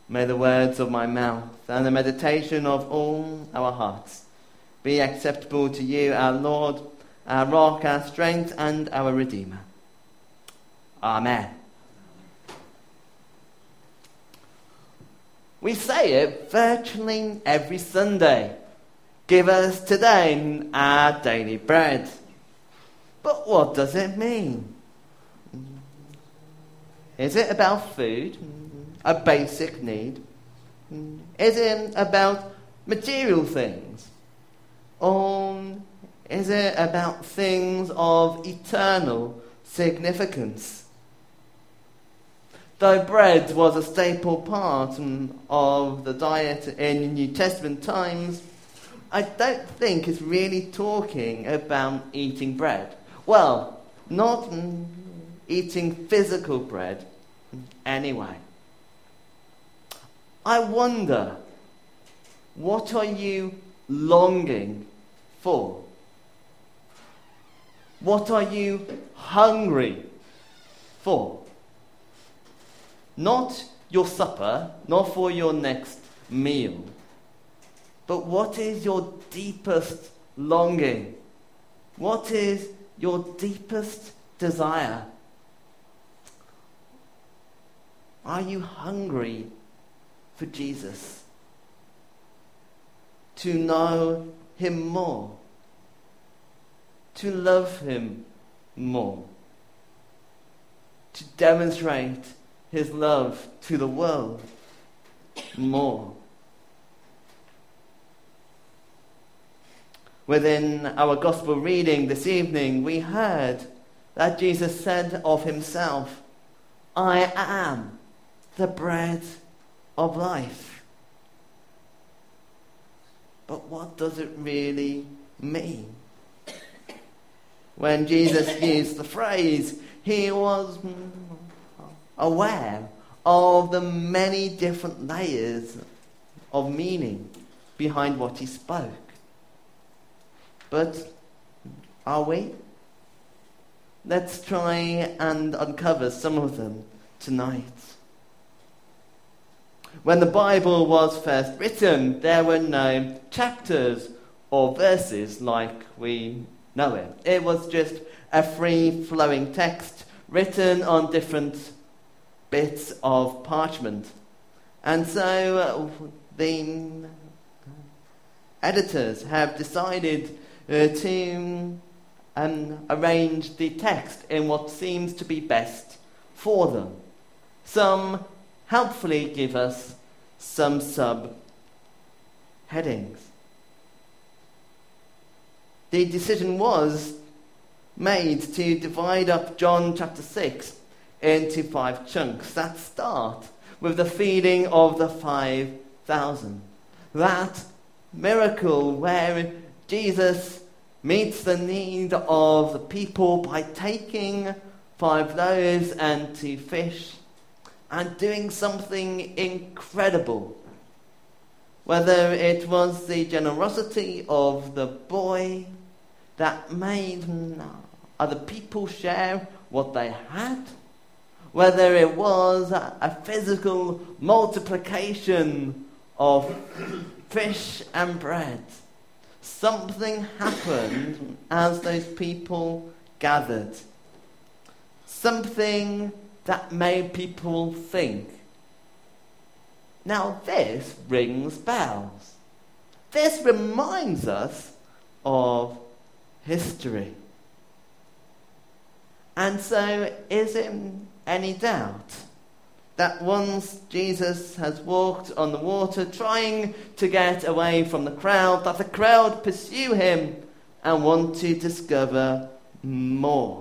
May the words of my mouth and the meditation of all our hearts be acceptable to you, our Lord, our rock, our strength, and our Redeemer. Amen. We say it virtually every Sunday. Give us today our daily bread. But what does it mean? Is it about food? A basic need? Is it about material things? Or is it about things of eternal significance? Though bread was a staple part of the diet in New Testament times, I don't think it's really talking about eating bread. Well, not eating physical bread anyway. I wonder, what are you longing for? What are you hungry for? Not your supper, not for your next meal, but what is your deepest longing? What is your deepest desire? Are you hungry for Jesus? To know him more? To love him more? To demonstrate his love to the world more? Within our gospel reading this evening, we heard that Jesus said of himself, I am the bread of life. But what does it really mean? When Jesus used the phrase, he was aware of the many different layers of meaning behind what he spoke. But are we? Let's try and uncover some of them tonight. When the Bible was first written, there were no chapters or verses like we know it. It was just a free-flowing text written on different bits of parchment. And so the editors have decided to arrange the text in what seems to be best for them. Some helpfully give us some sub-headings. The decision was made to divide up John chapter 6 into 5 chunks that start with the feeding of the 5,000. That miracle where Jesus meets the need of the people by taking 5 loaves and 2 fish and doing something incredible. Whether it was the generosity of the boy that made other people share what they had, whether it was a physical multiplication of fish and bread, something happened as those people gathered. Something that made people think. Now this rings bells. This reminds us of history. And so is it any doubt that once Jesus has walked on the water trying to get away from the crowd, that the crowd pursue him and want to discover more?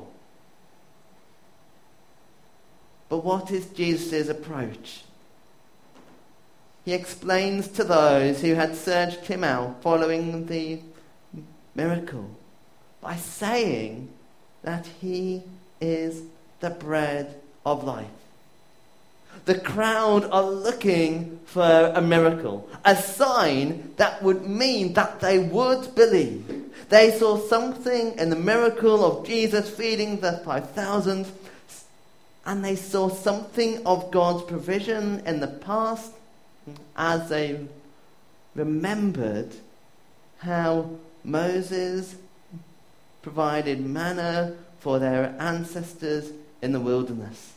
But what is Jesus' approach? He explains to those who had searched him out following the miracle by saying that he is the bread of life. The crowd are looking for a miracle, a sign that would mean that they would believe. They saw something in the miracle of Jesus feeding the 5,000, and they saw something of God's provision in the past as they remembered how Moses provided manna for their ancestors in the wilderness.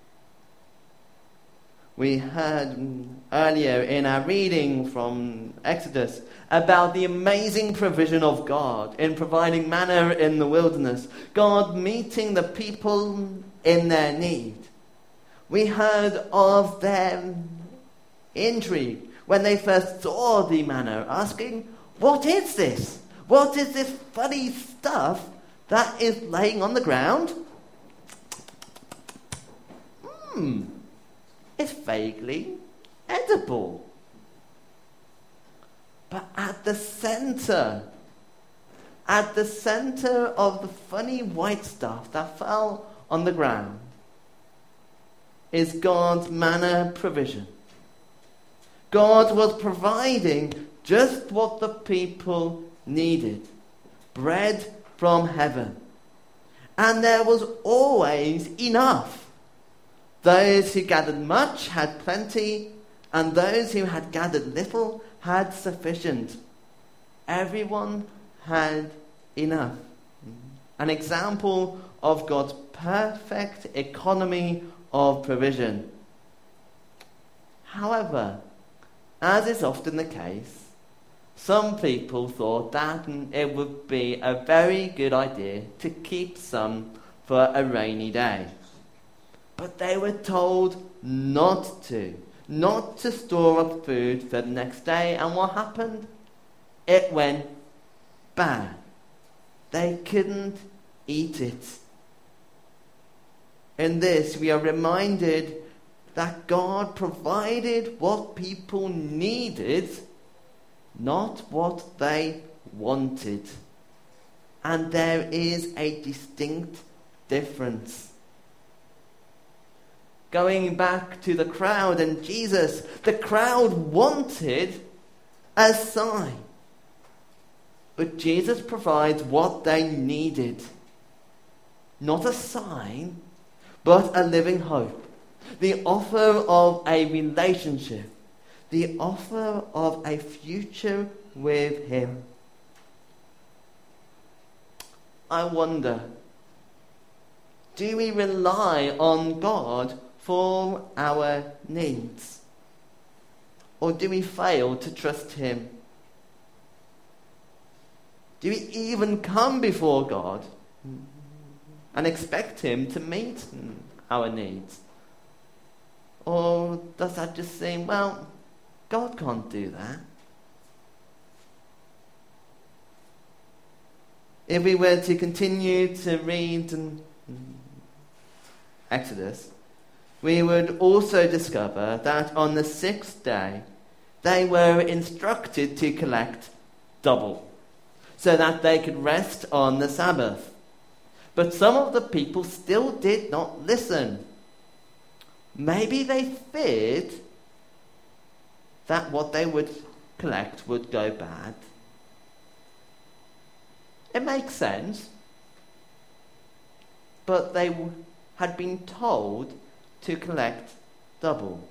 We heard earlier in our reading from Exodus about the amazing provision of God in providing manna in the wilderness, God meeting the people in their need. We heard of their intrigue when they first saw the manna, asking, "What is this? What is this funny stuff that is laying on the ground?" It's vaguely edible. But at the center of the funny white stuff that fell on the ground is God's manna provision. God was providing just what the people needed. Bread from heaven. And there was always enough. Those who gathered much had plenty, and those who had gathered little had sufficient. Everyone had enough. An example of God's perfect economy of provision. However, as is often the case, some people thought that it would be a very good idea to keep some for a rainy day. But they were told not to store up food for the next day. And what happened? It went bad. They couldn't eat it. In this, we are reminded that God provided what people needed, not what they wanted. And there is a distinct difference. Going back to the crowd and Jesus, the crowd wanted a sign. But Jesus provides what they needed. Not a sign, but a living hope. The offer of a relationship. The offer of a future with Him. I wonder, do we rely on God for our needs? Or do we fail to trust Him? Do we even come before God and expect Him to meet our needs? Or does that just seem, well, God can't do that? If we were to continue to read Exodus, we would also discover that on the sixth day, they were instructed to collect double, so that they could rest on the Sabbath. But some of the people still did not listen. Maybe they feared that what they would collect would go bad. It makes sense. But they had been told to collect double.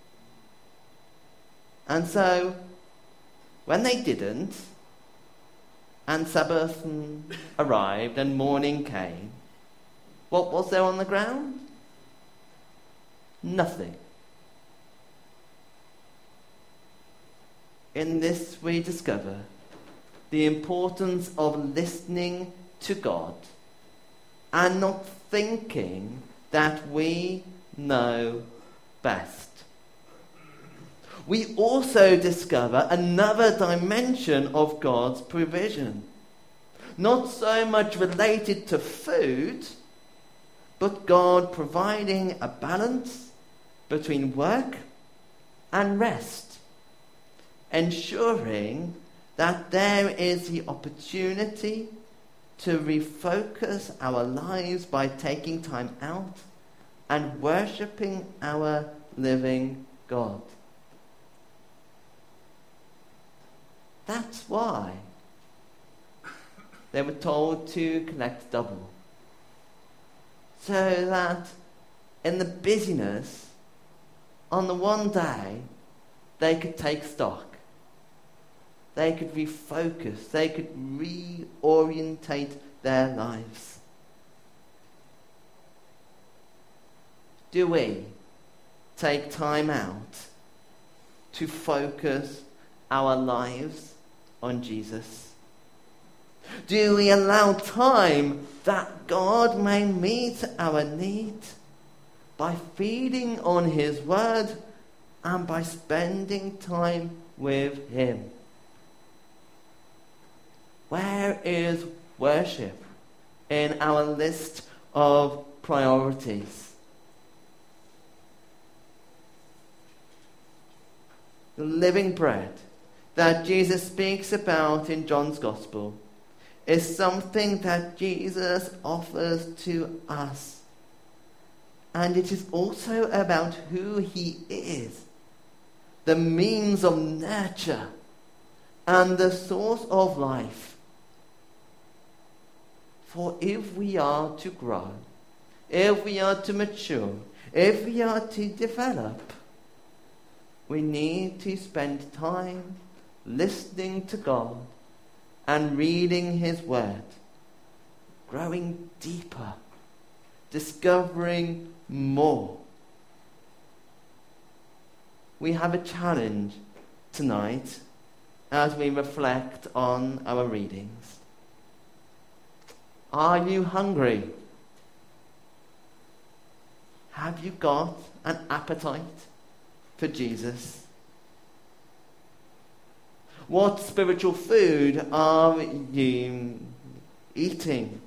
And so, when they didn't, and Sabbath arrived and morning came, what was there on the ground? Nothing. In this we discover the importance of listening to God and not thinking that we know best. We also discover another dimension of God's provision. Not so much related to food, but God providing a balance between work and rest, ensuring that there is the opportunity to refocus our lives by taking time out and worshipping our living God. That's why they were told to collect double. So that in the busyness, on the one day, they could take stock. They could refocus. They could reorientate their lives. Do we take time out to focus our lives on Jesus? Do we allow time that God may meet our need by feeding on His Word and by spending time with Him? Where is worship in our list of priorities? The living bread that Jesus speaks about in John's Gospel is something that Jesus offers to us. And it is also about who He is, the means of nurture and the source of life. For if we are to grow, if we are to mature, if we are to develop, we need to spend time listening to God and reading His Word, growing deeper, discovering more. We have a challenge tonight as we reflect on our readings. Are you hungry? Have you got an appetite for Jesus? What spiritual food are you eating?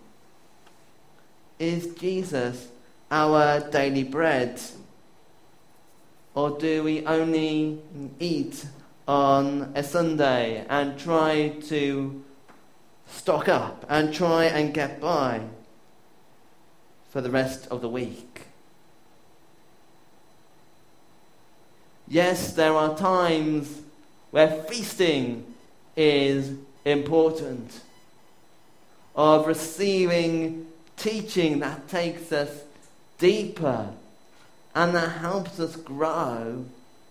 Is Jesus our daily bread? Or do we only eat on a Sunday and try to stock up and try and get by for the rest of the week? Yes, there are times where feasting is important, of receiving teaching that takes us deeper and that helps us grow.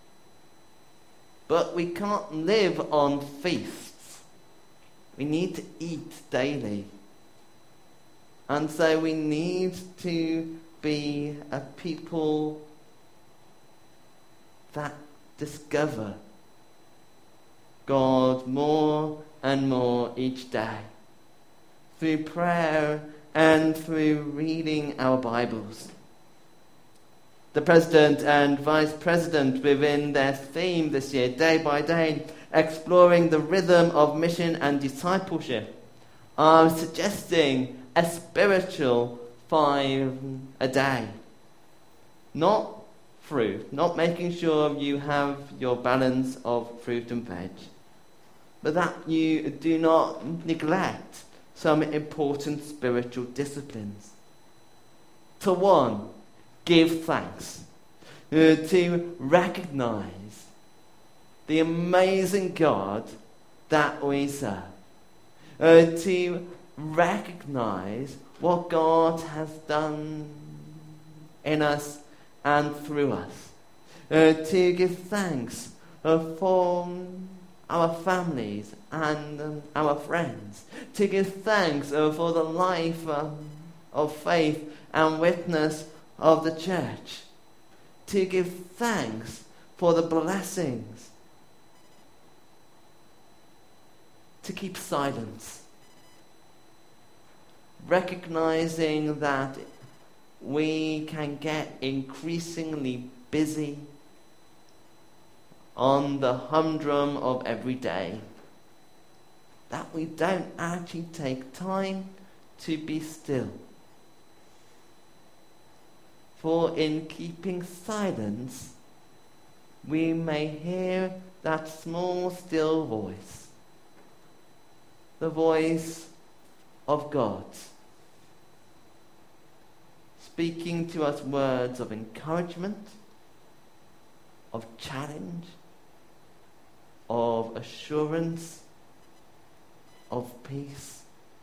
But we can't live on feasts. We need to eat daily. And so we need to be a people that discover God more and more each day through prayer and through reading our Bibles. The President and Vice President, within their theme this year, Day by Day, exploring the rhythm of mission and discipleship, are suggesting a spiritual 5 a day. Not fruit, not making sure you have your balance of fruit and veg, but that you do not neglect some important spiritual disciplines. To one, give thanks. To recognize the amazing God that we serve. To recognize what God has done in us and through us. To give thanks for our families and our friends. To give thanks for the life of faith and witness of the church. To give thanks for the blessings. To keep silence. Recognizing that we can get increasingly busy on the humdrum of every day, that we don't actually take time to be still. For in keeping silence, we may hear that small, still voice, the voice of God, speaking to us words of encouragement, of challenge, of assurance, of peace.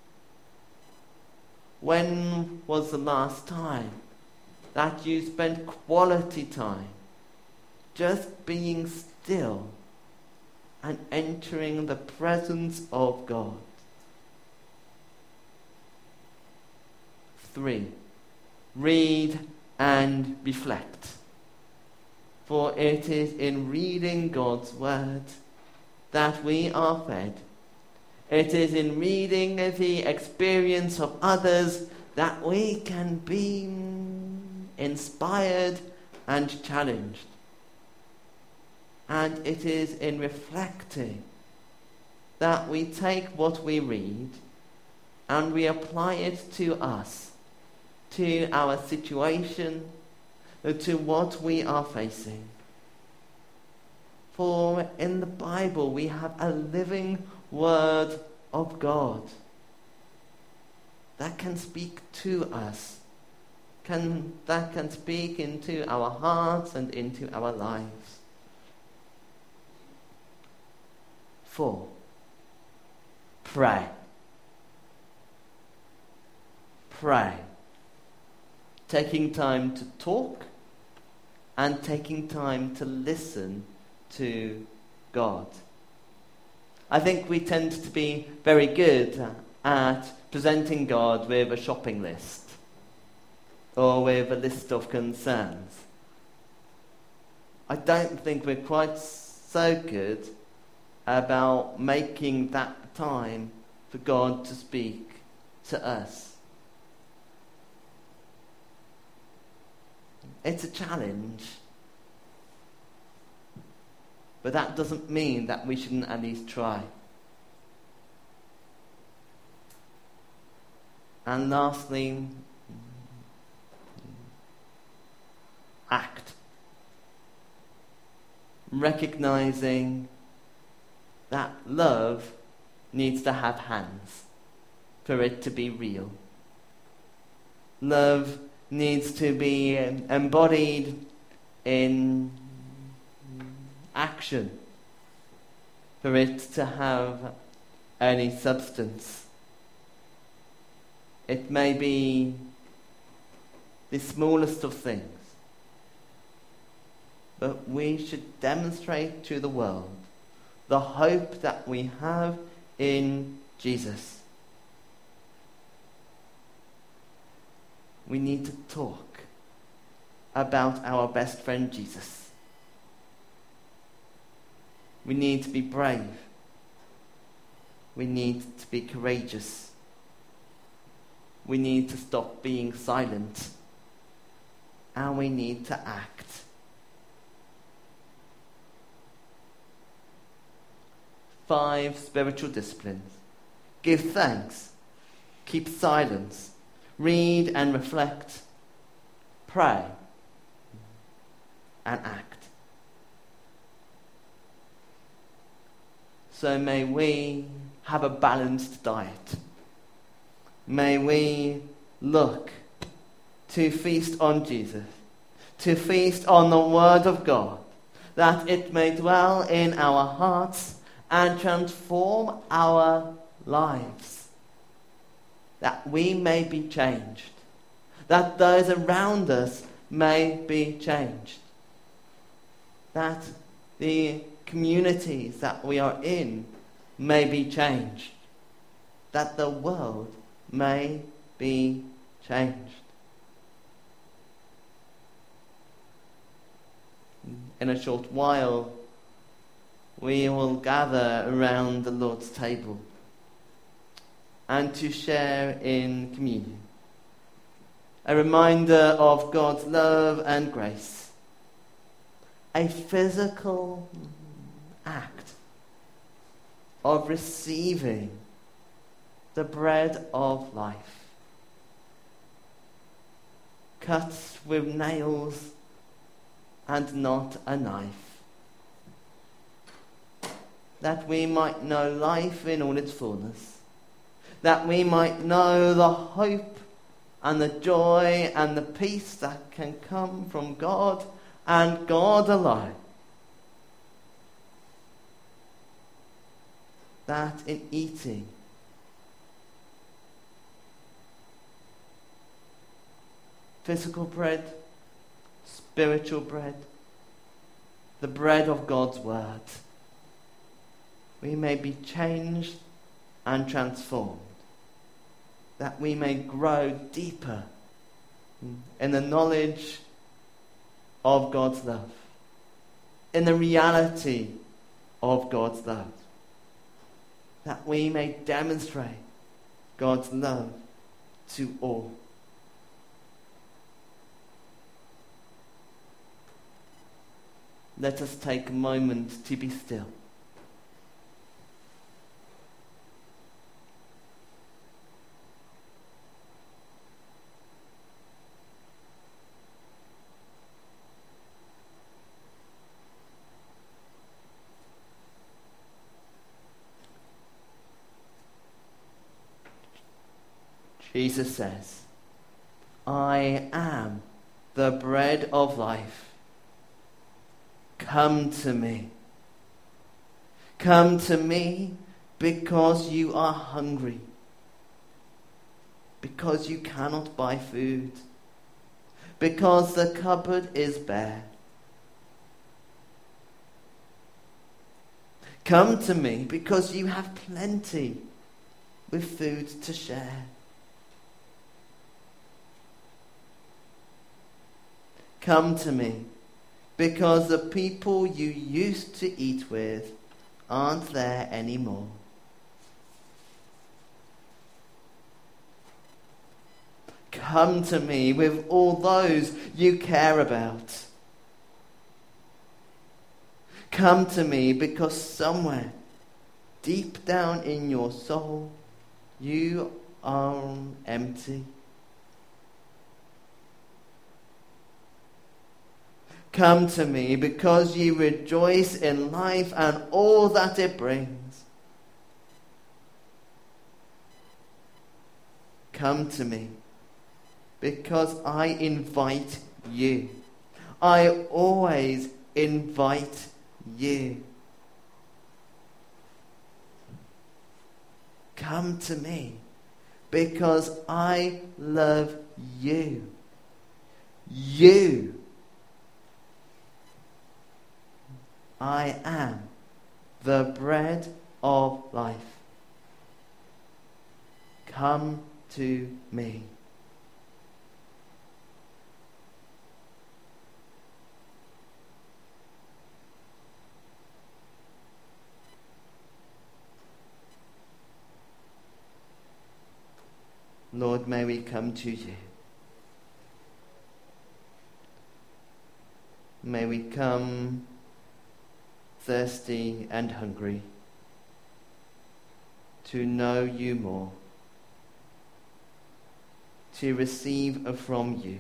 When was the last time that you spent quality time just being still and entering the presence of God. 3. Read and reflect. For it is in reading God's word that we are fed. It is in reading the experience of others that we can be inspired and challenged. And it is in reflecting that we take what we read and we apply it to us, to our situation, to what we are facing. For in the Bible we have a living word of God that can speak to us, that can speak into our hearts and into our lives. 4. Pray. Pray. Taking time to talk and taking time to listen to God. I think we tend to be very good at presenting God with a shopping list or with a list of concerns. I don't think we're quite so good about making that time for God to speak to us. It's a challenge, but that doesn't mean that we shouldn't at least try. And lastly, act. Recognizing that love needs to have hands for it to be real. Love needs to be embodied in action for it to have any substance. It may be the smallest of things, but we should demonstrate to the world the hope that we have in Jesus. We need to talk about our best friend Jesus. We need to be brave. We need to be courageous. We need to stop being silent. And we need to act. Five spiritual disciplines. Give thanks. Keep silence. Read and reflect. Pray. And act. So may we have a balanced diet. May we look to feast on Jesus, to feast on the Word of God, that it may dwell in our hearts and transform our lives, that we may be changed, that those around us may be changed, that the communities that we are in may be changed, that the world may be changed. In a short while, we will gather around the Lord's table and to share in communion. A reminder of God's love and grace. A physical act of receiving the bread of life, cut with nails and not a knife, that we might know life in all its fullness, that we might know the hope and the joy and the peace that can come from God and God alone. That in eating physical bread, spiritual bread, the bread of God's word, we may be changed and transformed, that we may grow deeper in the knowledge of God's love, in the reality of God's love, that we may demonstrate God's love to all. Let us take a moment to be still. Jesus says, I am the bread of life. Come to me. Come to me because you are hungry, because you cannot buy food, because the cupboard is bare. Come to me because you have plenty with food to share. Come to me because the people you used to eat with aren't there anymore. Come to me with all those you care about. Come to me because somewhere deep down in your soul you are empty. Come to me because you rejoice in life and all that it brings. Come to me because I invite you. I always invite you. Come to me because I love you. You. I am the bread of life. Come to me. Lord, may we come to you. May we come thirsty and hungry to know you more, to receive from you.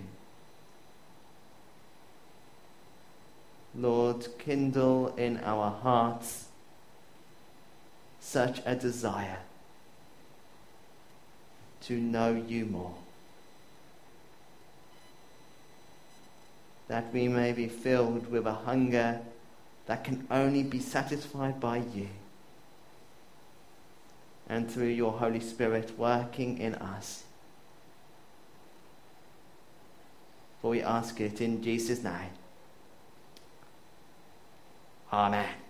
Lord, kindle in our hearts such a desire to know you more, that we may be filled with a hunger that can only be satisfied by you and through your Holy Spirit working in us. For we ask it in Jesus' name. Amen.